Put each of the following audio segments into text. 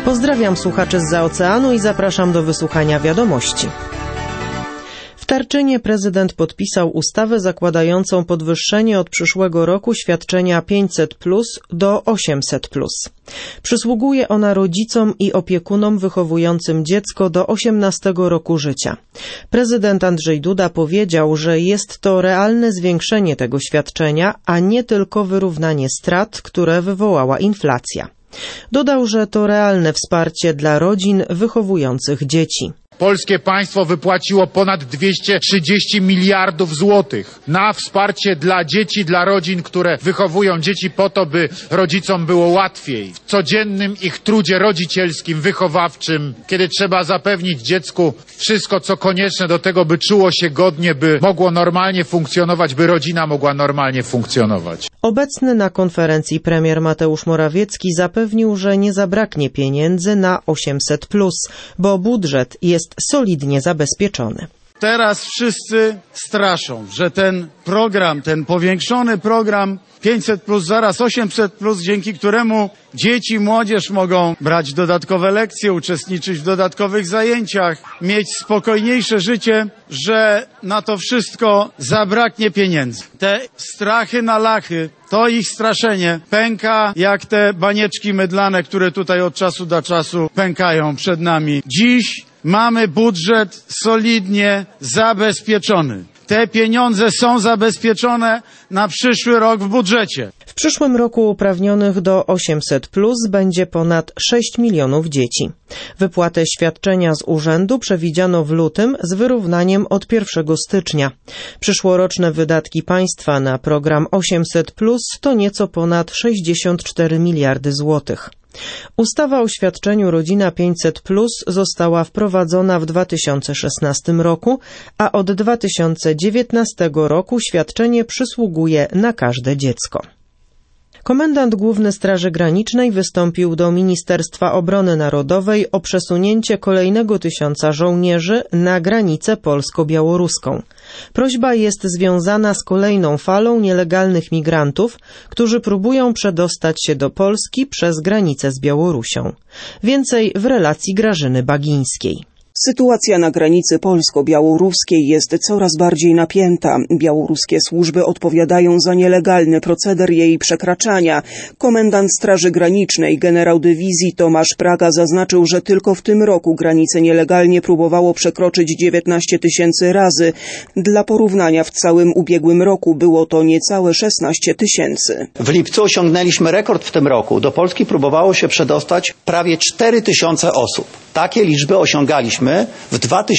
Pozdrawiam słuchaczy zza oceanu i zapraszam do wysłuchania wiadomości. W Tarczynie prezydent podpisał ustawę zakładającą podwyższenie od przyszłego roku świadczenia 500+ do 800+. Przysługuje ona rodzicom i opiekunom wychowującym dziecko do 18 roku życia. Prezydent Andrzej Duda powiedział, że jest to realne zwiększenie tego świadczenia, a nie tylko wyrównanie strat, które wywołała inflacja. Dodał, że to realne wsparcie dla rodzin wychowujących dzieci. Polskie państwo wypłaciło ponad 230 miliardów złotych na wsparcie dla dzieci, dla rodzin, które wychowują dzieci po to, by rodzicom było łatwiej. W codziennym ich trudzie rodzicielskim, wychowawczym, kiedy trzeba zapewnić dziecku wszystko, co konieczne do tego, by czuło się godnie, by mogło normalnie funkcjonować, by rodzina mogła normalnie funkcjonować. Obecny na konferencji premier Mateusz Morawiecki zapewnił, że nie zabraknie pieniędzy na 800+, bo budżet jest solidnie zabezpieczony. Teraz wszyscy straszą, że ten program, ten powiększony program 500+, zaraz 800+, dzięki któremu dzieci, młodzież mogą brać dodatkowe lekcje, uczestniczyć w dodatkowych zajęciach, mieć spokojniejsze życie, że na to wszystko zabraknie pieniędzy. Te strachy na lachy, to ich straszenie pęka jak te banieczki mydlane, które tutaj od czasu do czasu pękają przed nami. Dziś mamy budżet solidnie zabezpieczony. Te pieniądze są zabezpieczone na przyszły rok w budżecie. W przyszłym roku uprawnionych do 800+ będzie ponad 6 milionów dzieci. Wypłatę świadczenia z urzędu przewidziano w lutym z wyrównaniem od 1 stycznia. Przyszłoroczne wydatki państwa na program 800+ to nieco ponad 64 miliardy złotych. Ustawa o świadczeniu Rodzina 500+ została wprowadzona w 2016 roku, a od 2019 roku świadczenie przysługuje na każde dziecko. Komendant Główny Straży Granicznej wystąpił do Ministerstwa Obrony Narodowej o przesunięcie kolejnego 1000 żołnierzy na granicę polsko-białoruską. Prośba jest związana z kolejną falą nielegalnych migrantów, którzy próbują przedostać się do Polski przez granicę z Białorusią. Więcej w relacji Grażyny Bagińskiej. Sytuacja na granicy polsko-białoruskiej jest coraz bardziej napięta. Białoruskie służby odpowiadają za nielegalny proceder jej przekraczania. Komendant Straży Granicznej, generał dywizji Tomasz Praga zaznaczył, że tylko w tym roku granicę nielegalnie próbowało przekroczyć 19 000 razy. Dla porównania w całym ubiegłym roku było to niecałe 16 000. W lipcu osiągnęliśmy rekord w tym roku. Do Polski próbowało się przedostać prawie 4000 osób. Takie liczby osiągaliśmy w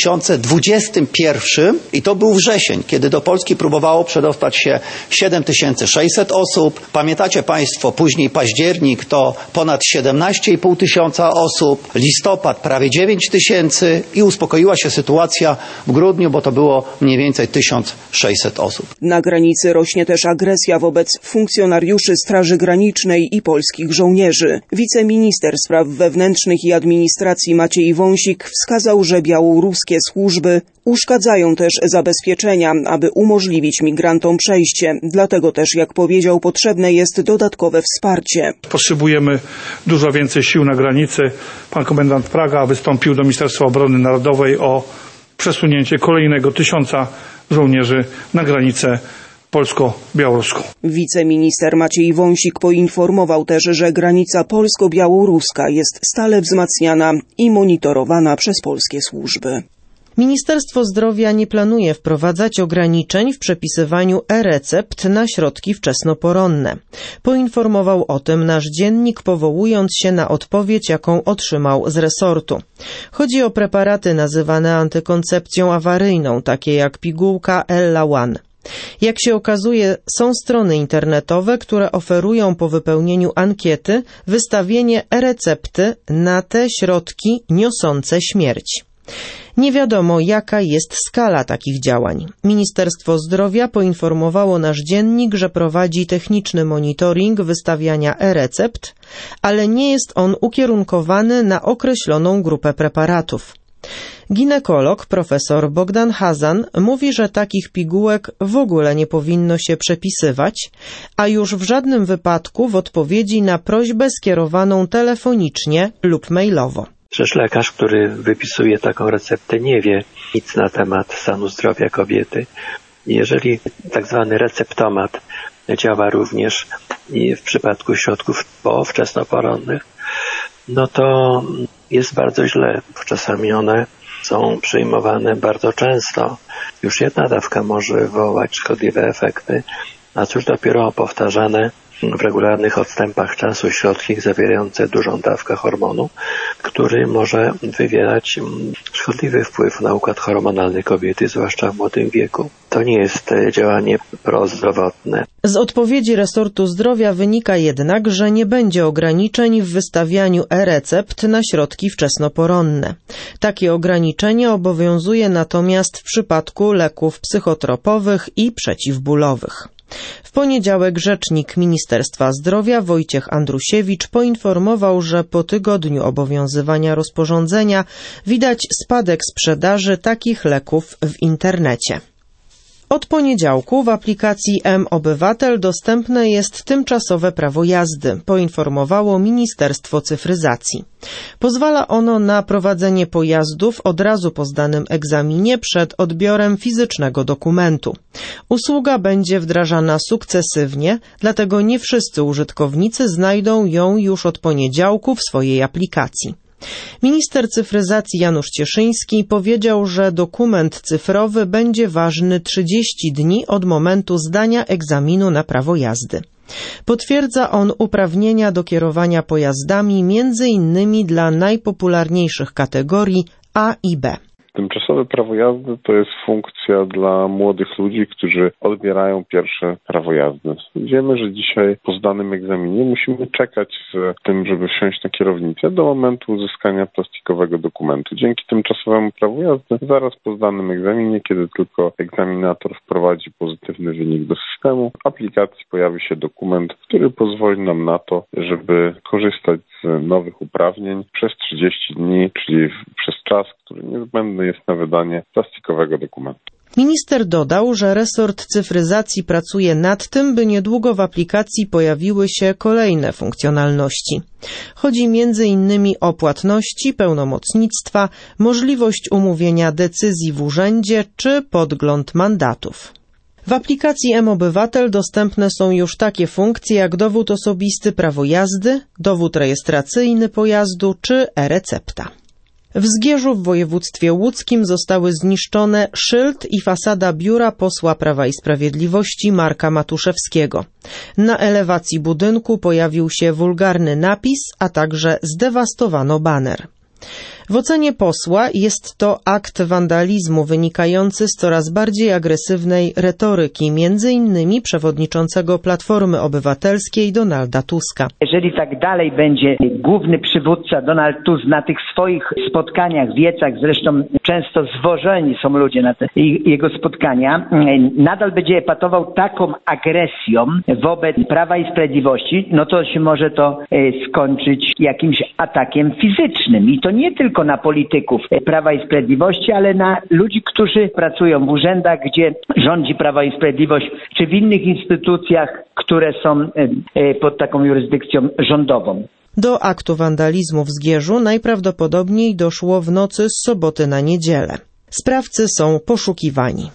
2021 i to był wrzesień, kiedy do Polski próbowało przedostać się 7600 osób. Pamiętacie Państwo, później październik to ponad 17 500 osób, listopad prawie 9000 i uspokoiła się sytuacja w grudniu, bo to było mniej więcej 1600 osób. Na granicy rośnie też agresja wobec funkcjonariuszy Straży Granicznej i polskich żołnierzy. Wiceminister spraw wewnętrznych i administracji Maciej Wąsik wskazał, że białoruskie służby uszkadzają też zabezpieczenia, aby umożliwić migrantom przejście. Dlatego też, jak powiedział, potrzebne jest dodatkowe wsparcie. Potrzebujemy dużo więcej sił na granicy. Pan komendant Praga wystąpił do Ministerstwa Obrony Narodowej o przesunięcie kolejnego 1000 żołnierzy na granicę polsko-białoruską. Wiceminister Maciej Wąsik poinformował też, że granica polsko-białoruska jest stale wzmacniana i monitorowana przez polskie służby. Ministerstwo Zdrowia nie planuje wprowadzać ograniczeń w przepisywaniu e-recept na środki wczesnoporonne. Poinformował o tym nasz dziennik, powołując się na odpowiedź, jaką otrzymał z resortu. Chodzi o preparaty nazywane antykoncepcją awaryjną, takie jak pigułka Ella One. Jak się okazuje, są strony internetowe, które oferują po wypełnieniu ankiety wystawienie e-recepty na te środki niosące śmierć. Nie wiadomo, jaka jest skala takich działań. Ministerstwo Zdrowia poinformowało nasz dziennik, że prowadzi techniczny monitoring wystawiania e-recept, ale nie jest on ukierunkowany na określoną grupę preparatów. Ginekolog profesor Bogdan Hazan mówi, że takich pigułek w ogóle nie powinno się przepisywać, a już w żadnym wypadku w odpowiedzi na prośbę skierowaną telefonicznie lub mailowo. Przecież lekarz, który wypisuje taką receptę, nie wie nic na temat stanu zdrowia kobiety. Jeżeli tak zwany receptomat działa również i w przypadku środków wczesnoporonnych, no to jest bardzo źle. Czasami one są przyjmowane bardzo często. Już jedna dawka może wywołać szkodliwe efekty, a cóż dopiero powtarzane w regularnych odstępach czasu środki zawierające dużą dawkę hormonu, który może wywierać szkodliwy wpływ na układ hormonalny kobiety, zwłaszcza w młodym wieku. To nie jest działanie prozdrowotne. Z odpowiedzi resortu zdrowia wynika jednak, że nie będzie ograniczeń w wystawianiu e-recept na środki wczesnoporonne. Takie ograniczenie obowiązuje natomiast w przypadku leków psychotropowych i przeciwbólowych. W poniedziałek rzecznik Ministerstwa Zdrowia Wojciech Andrusiewicz poinformował, że po tygodniu obowiązywania rozporządzenia widać spadek sprzedaży takich leków w internecie. Od poniedziałku w aplikacji mObywatel dostępne jest tymczasowe prawo jazdy, poinformowało Ministerstwo Cyfryzacji. Pozwala ono na prowadzenie pojazdów od razu po zdanym egzaminie przed odbiorem fizycznego dokumentu. Usługa będzie wdrażana sukcesywnie, dlatego nie wszyscy użytkownicy znajdą ją już od poniedziałku w swojej aplikacji. Minister cyfryzacji Janusz Cieszyński powiedział, że dokument cyfrowy będzie ważny 30 dni od momentu zdania egzaminu na prawo jazdy. Potwierdza on uprawnienia do kierowania pojazdami m.in. dla najpopularniejszych kategorii A i B. Tymczasowe prawo jazdy to jest funkcja dla młodych ludzi, którzy odbierają pierwsze prawo jazdy. Wiemy, że dzisiaj po zdanym egzaminie musimy czekać z tym, żeby wsiąść na kierownicę do momentu uzyskania plastikowego dokumentu. Dzięki tymczasowemu prawu jazdy zaraz po zdanym egzaminie, kiedy tylko egzaminator wprowadzi pozytywny wynik do systemu, w aplikacji pojawi się dokument, który pozwoli nam na to, żeby korzystać z nowych uprawnień przez 30 dni, czyli przez czas, który niezbędny jest na wydanie plastikowego dokumentu. Minister dodał, że resort cyfryzacji pracuje nad tym, by niedługo w aplikacji pojawiły się kolejne funkcjonalności. Chodzi m.in. o płatności, pełnomocnictwa, możliwość umówienia decyzji w urzędzie czy podgląd mandatów. W aplikacji mObywatel dostępne są już takie funkcje jak dowód osobisty, prawo jazdy, dowód rejestracyjny pojazdu czy e-recepta. W Zgierzu w województwie łódzkim zostały zniszczone szyld i fasada biura posła Prawa i Sprawiedliwości Marka Matuszewskiego. Na elewacji budynku pojawił się wulgarny napis, a także zdewastowano baner. W ocenie posła jest to akt wandalizmu wynikający z coraz bardziej agresywnej retoryki, m.in. przewodniczącego Platformy Obywatelskiej Donalda Tuska. Jeżeli tak dalej będzie główny przywódca Donald Tusk na tych swoich spotkaniach, wiecach, zresztą często zwożeni są ludzie na te jego spotkania, nadal będzie epatował taką agresją wobec Prawa i Sprawiedliwości, no to się może to skończyć jakimś atakiem fizycznym. I to nie tylko na polityków Prawa i Sprawiedliwości, ale na ludzi, którzy pracują w urzędach, gdzie rządzi Prawo i Sprawiedliwość, czy w innych instytucjach, które są pod taką jurysdykcją rządową. Do aktu wandalizmu w Zgierzu najprawdopodobniej doszło w nocy z soboty na niedzielę. Sprawcy są poszukiwani.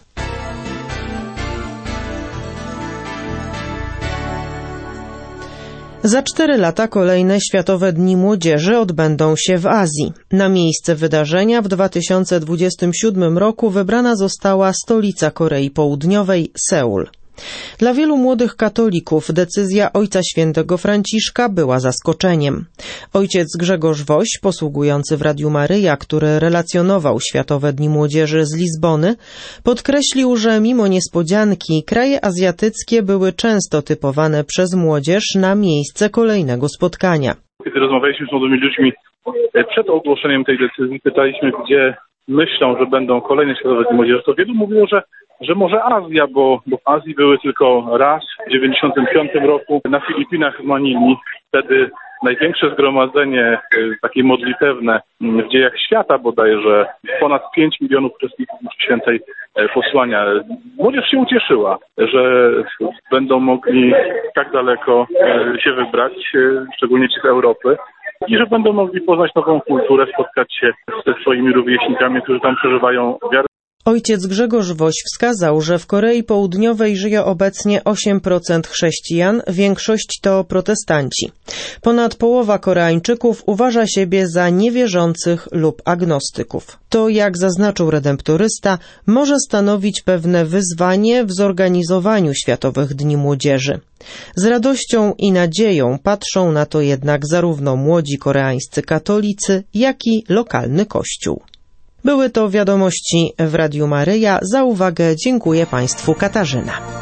Za 4 lata kolejne Światowe Dni Młodzieży odbędą się w Azji. Na miejsce wydarzenia w 2027 roku wybrana została stolica Korei Południowej, Seul. Dla wielu młodych katolików decyzja Ojca Świętego Franciszka była zaskoczeniem. Ojciec Grzegorz Woś, posługujący w Radiu Maryja, który relacjonował Światowe Dni Młodzieży z Lizbony, podkreślił, że mimo niespodzianki kraje azjatyckie były często typowane przez młodzież na miejsce kolejnego spotkania. Kiedy rozmawialiśmy z młodymi ludźmi przed ogłoszeniem tej decyzji, pytaliśmy, gdzie myślą, że będą kolejne Światowe Dni Młodzieży, to wielu mówiło, że może Azja, bo w Azji były tylko raz w 1995 roku na Filipinach w Manili. Wtedy największe zgromadzenie takie modlitewne w dziejach świata bodajże, ponad 5 milionów uczestników świętej posłania. Młodzież się ucieszyła, że będą mogli tak daleko się wybrać, szczególnie ci z Europy, i że będą mogli poznać nową kulturę, spotkać się ze swoimi rówieśnikami, którzy tam przeżywają wiarę. Ojciec Grzegorz Woś wskazał, że w Korei Południowej żyje obecnie 8% chrześcijan, większość to protestanci. Ponad połowa Koreańczyków uważa siebie za niewierzących lub agnostyków. To, jak zaznaczył redemptorysta, może stanowić pewne wyzwanie w zorganizowaniu Światowych Dni Młodzieży. Z radością i nadzieją patrzą na to jednak zarówno młodzi koreańscy katolicy, jak i lokalny kościół. Były to wiadomości w Radiu Maryja. Za uwagę dziękuję Państwu Katarzyna.